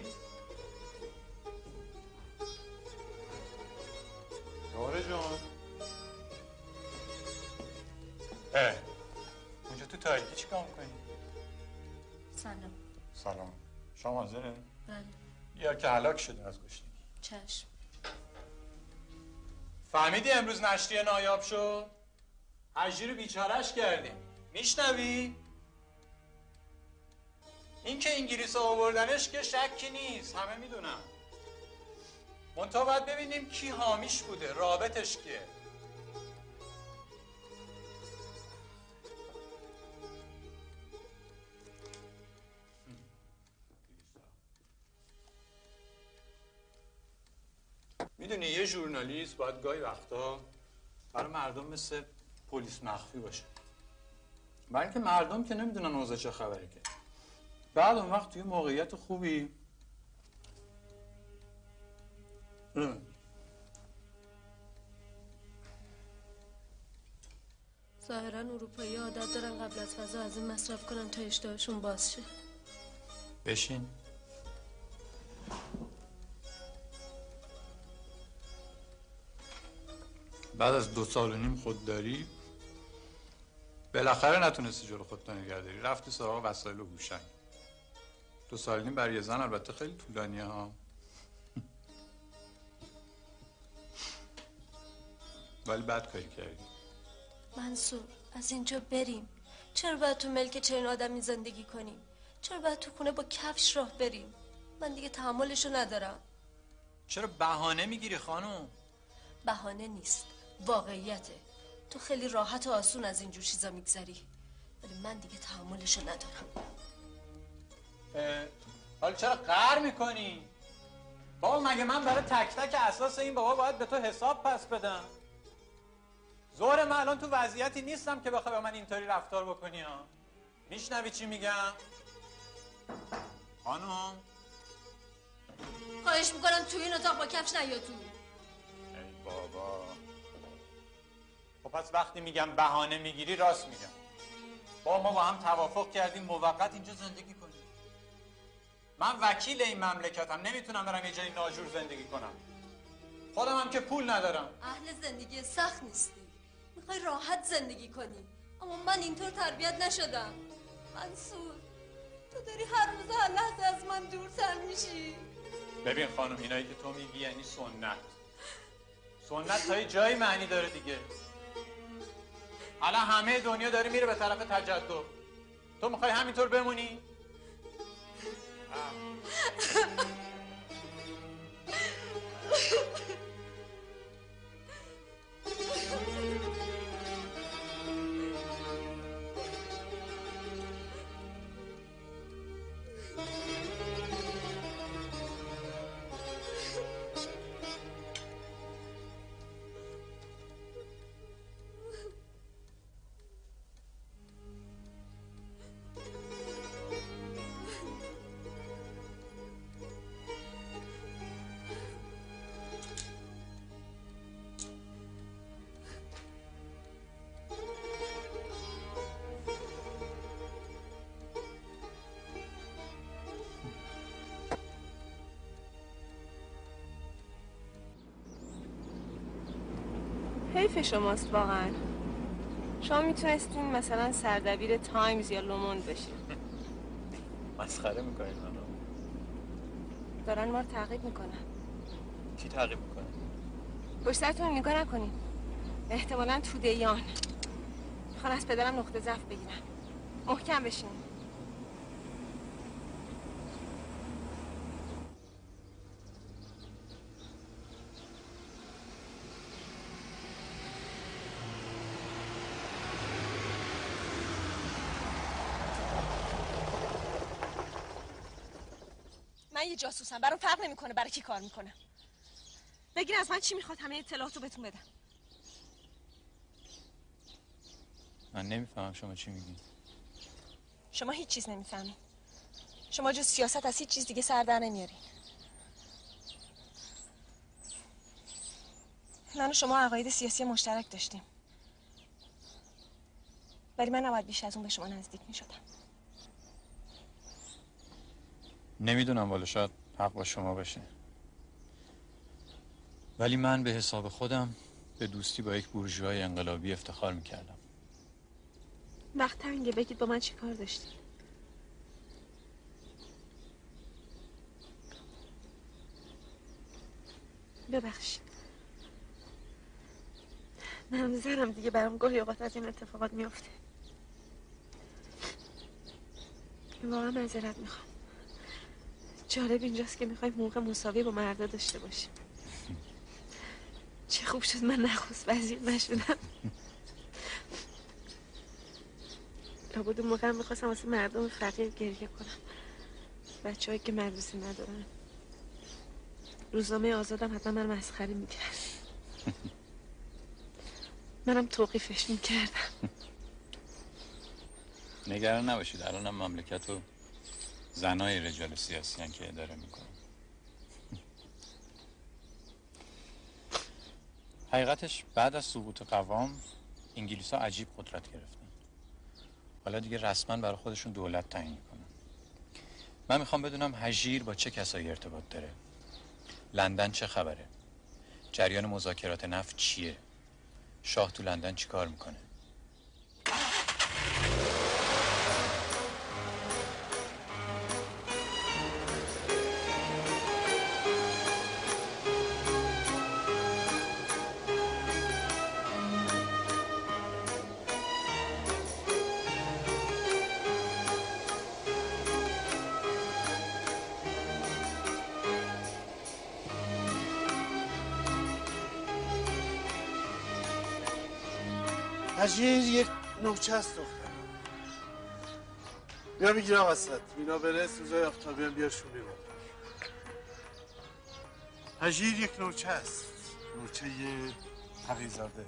زهره جان اونجا تو تاریکی چی کار میکنی؟ سلام. سلام. شما حاضره؟ بله. یا که هلاک شده از گشنگی. چشم. فهمیدی امروز نشریه نایاب شد؟ حجی رو بیچارش کردیم. میشنوی؟ این که انگلیس آوردنش که شکی نیست، همه میدونم. منتها باید ببینیم کی حامیش بوده، رابطش کیه. میدونی یه ژورنالیست باید گاهی وقتا برای مردم مثل پلیس مخفی باشه. برای اینکه مردم که نمیدونن اوضاع چه خبره که. بعد اون وقت توی موقعیت خوبی ظاهرا اروپایی عادت دارن قبل از غذا از این مصرف کنن تا اشتهاشون باز شه. بشین. بعد از 2.5 سال خودداری بالاخره نتونستی جلو خودت نگه داری، رفتی سراغ وسایل و هوشنگ. 2.5 سال برای یه زن البته خیلی طولانیه ها. ولی بد کاری کردی. منصور از اینجا بریم. چرا باید تو ملک چنین آدمی زندگی کنیم؟ چرا باید تو خونه با کفش راه بریم؟ من دیگه تحملشو ندارم. چرا بهانه میگیری خانم؟ بهانه نیست، واقعیته. تو خیلی راحت و آسون از اینجور چیزا میگذری، ولی من دیگه تحملشو ندارم. حالا چرا قهر میکنی؟ بابا مگه من برای تک تک اساس این بابا باید به تو حساب پس بدم؟ زهره من الان تو وضعیتی نیستم که بخوای با من اینطوری رفتار بکنی ها. میشنوی چی میگم؟ خانم خواهش میکنم توی این اتاق با کفش نیا تو. ای بابا. خب پس وقتی میگم بهانه میگیری راست میگم. با ما با هم توافق کردیم موقت اینجا زندگی کنیم. من وکیل این مملکتم، نمیتونم برم یه جای ناجور زندگی کنم. خودم هم که پول ندارم. اهل زندگی سخت نیستی، میخوای راحت زندگی کنی، اما من اینطور تربیت نشدم. منصور تو داری هر روز هر لحظه از من دورتر میشی. ببین خانم اینایی که تو میگی یعنی سنت. سنت تا یه جایی معنی داره دیگه. الان همه دنیا داره میره به طرف تجدد، تو میخوای همینطور بمونی؟ حیف شماست واقعا. شما میتونستین مثلا سردبیر تایمز یا لوموند بشین. مسخره میکنین منو؟ دارن ما رو تعقیب میکنن. کی تعقیب میکنه؟ پشت سرتون نگاه نکنین. احتمالاً توده‌ایان میخوان از پدرم نقطه ضعف بگیرن. محکم بشین. من یه جاسوسم، برام فرق نمیکنه برای کی کار میکنم. بگین از من چی میخواد، همه اطلاعاتو بهتون بدم. من نمیفهمم شما چی میگین. شما هیچ چیز نمیفهمین. شما جز سیاست از هیچ چیز دیگه سر در نمیارین. من و شما عقاید سیاسی مشترک داشتیم، ولی من نباید بیش از اون به شما نزدیک میشدم. نمیدونم، والا شاید حق با شما باشه، ولی من به حساب خودم به دوستی با یک بورژوای انقلابی افتخار میکردم. وقت تنگه، بگید با من چی کار داشتی؟ ببخشید، من زرم دیگه برام گاهی اوقات از این اتفاقات میفته. واقعا معذرت میخوام. جالب اینجاست که میخوایم موقع مساوی با مردا داشته باشیم. چه خوب شد من نخست وزیر نشدم. لابد اون موقع هم میخواستم واسه مردم فقیر گریه کنم، بچه‌هایی که مدرسه ندارن. روزنامه آزادم حتما من مسخره میکرد. منم توقیفش میکردم. نگران نباشید، الانم مملکت رو زنای رجال سیاسی هن که اداره میکنن. حقیقتش بعد از سقوط قوام انگلیس ها عجیب قدرت گرفتن. حالا دیگه رسما برای خودشون دولت تعیین میکنن. من میخوام بدونم هژیر با چه کسایی ارتباط داره، لندن چه خبره، جریان مذاکرات نفت چیه، شاه تو لندن چی کار میکنه. هجیر یک نوچه است دختر. بیا بگیرم وسط. اینا بره سوزای آفتابی هم بیارشون بیرون. هجیر یک نوچه است. نوچه تقی‌زاده.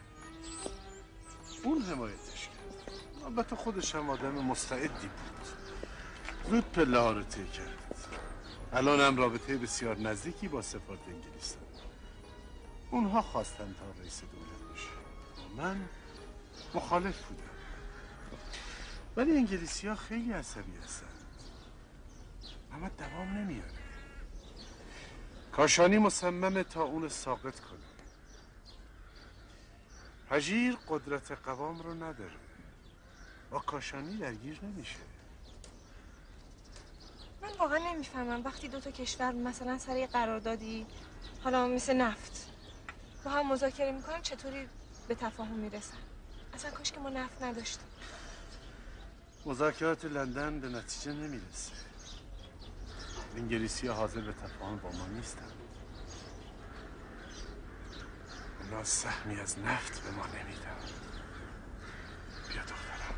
اون حمایتش کرد. البته خودش هم آدم مستعدی بود. زود پله ها رو طی کرد. الان هم رابطه بسیار نزدیکی با سفارت انگلیس دارد. اونها خواستن تا رئیس دولت بشه. من مخالف بودم. ولی انگلیسی ها خیلی عصبی هستن. اما دوام نمیاره. کاشانی مصممه تا اون ساقط کنه. هجیر قدرت قوام رو نداره. با کاشانی درگیر نمیشه. من واقعا نمیفهمم وقتی دو تا کشور مثلا سر یه قراردادی حالا مثل نفت با هم مذاکره میکنن چطوری به تفاهم میرسن. اصلا کاش که ما نفت نداشتیم. مذاکرات لندن به نتیجه نمیرسه. انگلیسی ها حاضر به تفاهم با ما نیستن. اونا سهمی از نفت به ما نمیدن. بیا دخترم.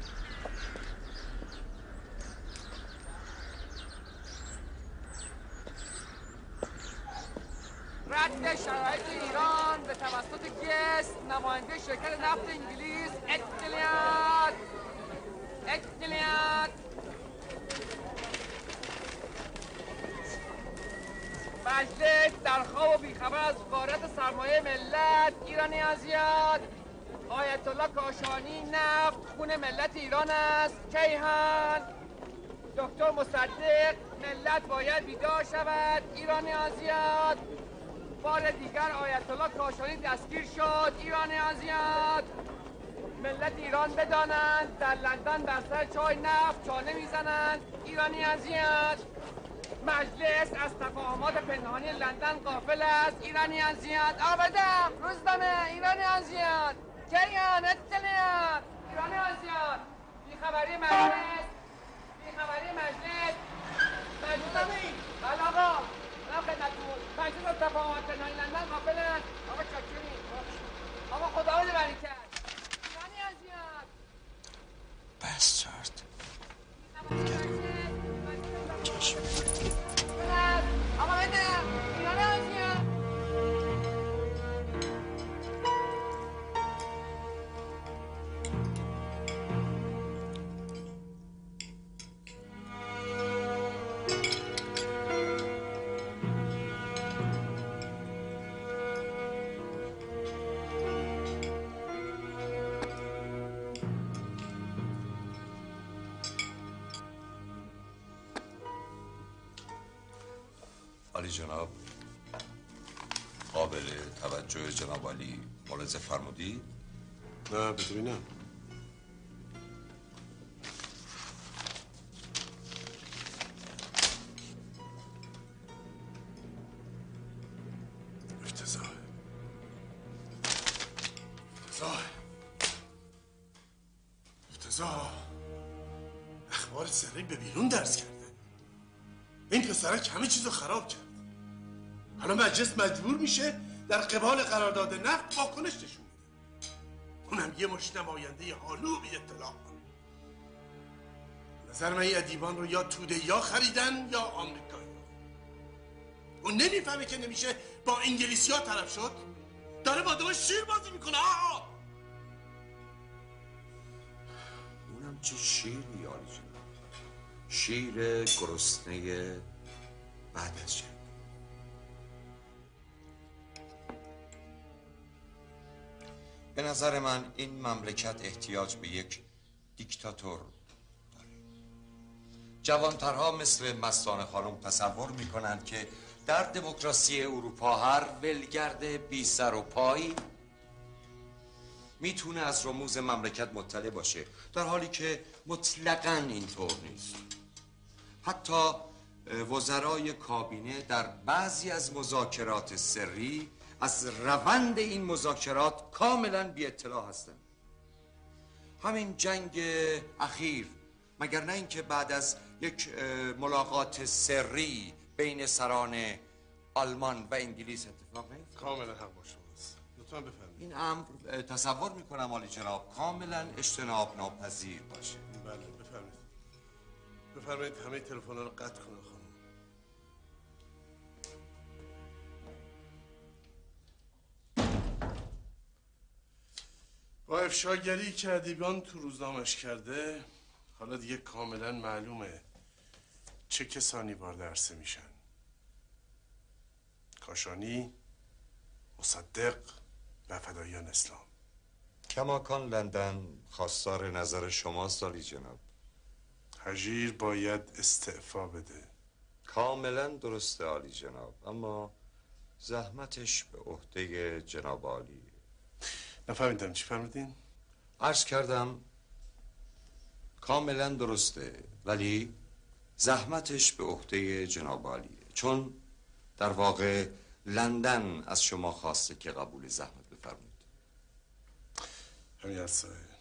رد شرایط ایران به توسط گست نماینده شرکت نفت انگلیس اطلاعات مجلس در خواب و بیخبر از غارت سرمایه ملت ایرانی ازیاد. آیت الله کاشانی نفت خون ملت ایران است. کیهان دکتر مصدق ملت باید بیدار شود. ایرانی ازیاد. بار دیگر آیت الله کاشانی دستگیر شد. ایرانی ازیاد. ملت ایران بدانند در لندن بر سر چای نفت چانه میزنند. ایرانی ازیاد. مجلس از تفاهمات پنهانی لندن غافل است. ایرانی ازیاد. آبدم روزنامه ایرانی ازیاد. کیان اطلاعات ایرانی ازیاد. بیخبری مجلس بله آقا من خدمتتون مجلس از تفاهمات پنهانی لندن غافل است. آقا چاکریم. آقا خدا رو بری کرد. ایرانی ازیاد. بستارد. چشم. آقا بده ایرانی ازیاد. عالی جناب، قابل توجه جناب عالی ملاحظه فرمودی؟ نه ببینم. افتضاح. اخبار سرک به بیرون درس کرده. این پسرک همه چیزو خراب کرد. حالا مجلس مجبور میشه در قبال قرارداد نفت واکنش نشون بده. اونم یه مش نماینده حالو بی اطلاع. نظر من این ادیبان رو یا توده یا خریدن یا آمریکایی. اون نمیفهمه که نمیشه با انگلیسی ها طرف شد. داره با دم شیر بازی میکنه. اونم چه شیری عالی جناب، شیر گرسنه بعد از جنگ. به نظر من این مملکت احتیاج به یک دیکتاتور داره. جوانترها مثل مستانه خانم تصور میکنند که در دموکراسی اروپا هر ولگرد بی سر و پایی میتونه از رموز مملکت مطلع باشه، در حالی که مطلقاً اینطور نیست. حتی وزرای کابینه در بعضی از مذاکرات سری از روند این مذاکرات کاملا بی اطلاع هستند. همین جنگ اخیر مگر نه اینکه بعد از یک ملاقات سری بین سران آلمان و انگلیس اتفاق نیفتاد؟ کاملا حق با شماست. لطفا بفرمایید. این امر تصور میکنم عالی جناب کاملا اجتناب ناپذیر باشه. بله بفرمایید. بفرمایید همه تلفن‌ها رو قطع کنه خانم. با افشاگری که ادیبان تو روزنامش کرده حالا دیگه کاملا معلومه چه کسانی وارد عرصه میشن. کاشانی، مصدق و فدایان اسلام. کماکان لندن خواستار نظر شماست عالی جناب. هژیر باید استعفا بده. کاملا درسته عالی جناب، اما زحمتش به عهده جناب عالی. نفهمیدم چی فرمودین؟ عرض کردم کاملا درسته، ولی زحمتش به عهده جناب عالیه، چون در واقع لندن از شما خواسته که قبول زحمت بفرمایید. همین هست.